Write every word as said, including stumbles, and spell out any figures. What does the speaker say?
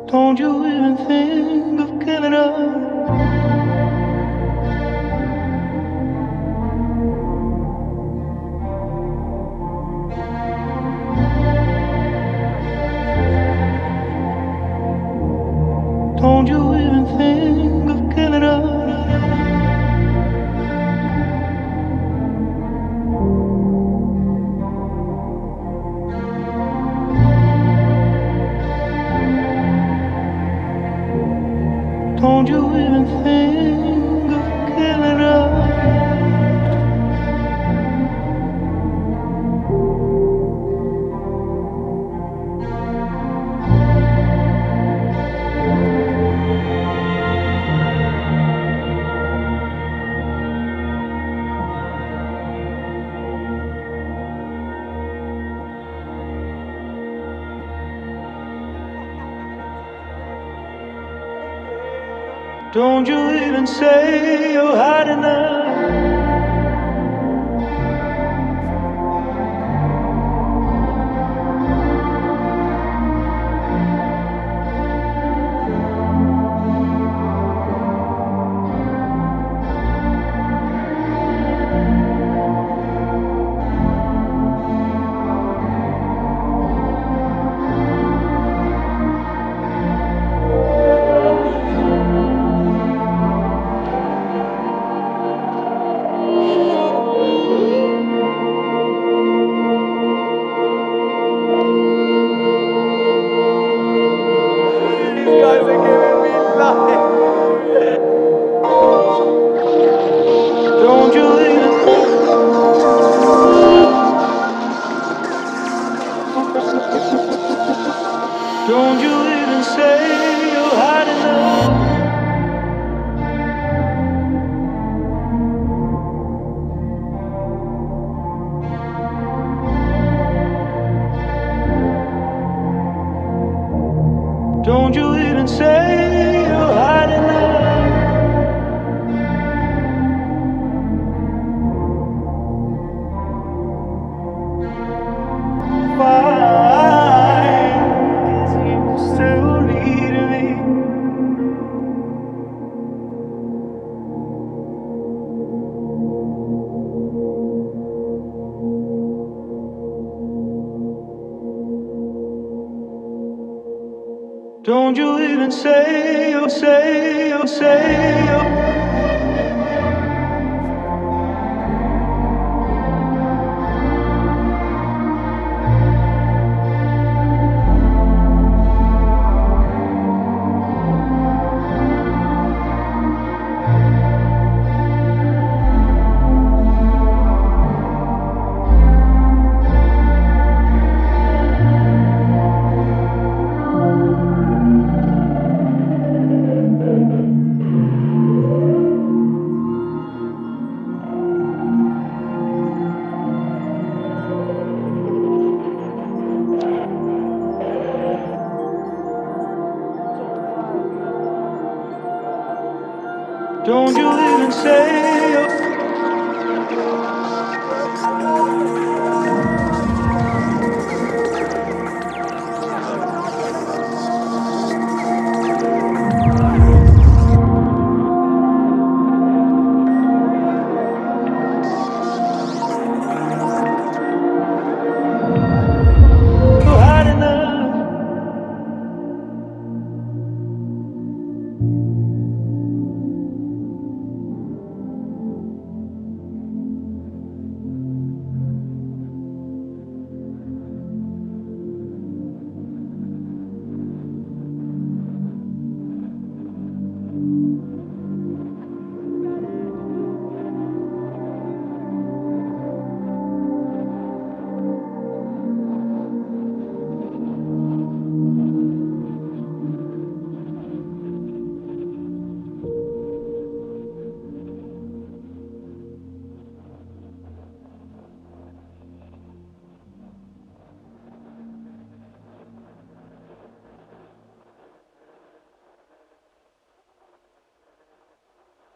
Don't you even think of giving up? Don't you even think of giving up? Don't you even think of giving up? Don't you even say you're hard enough. These guys are giving me life. Don't you even Don't you even say you're hard enough. Don't you even say you're hard enough. Fine, 'cause you still need me. Don't you even say, oh say, oh say, oh. Don't you even say, oh.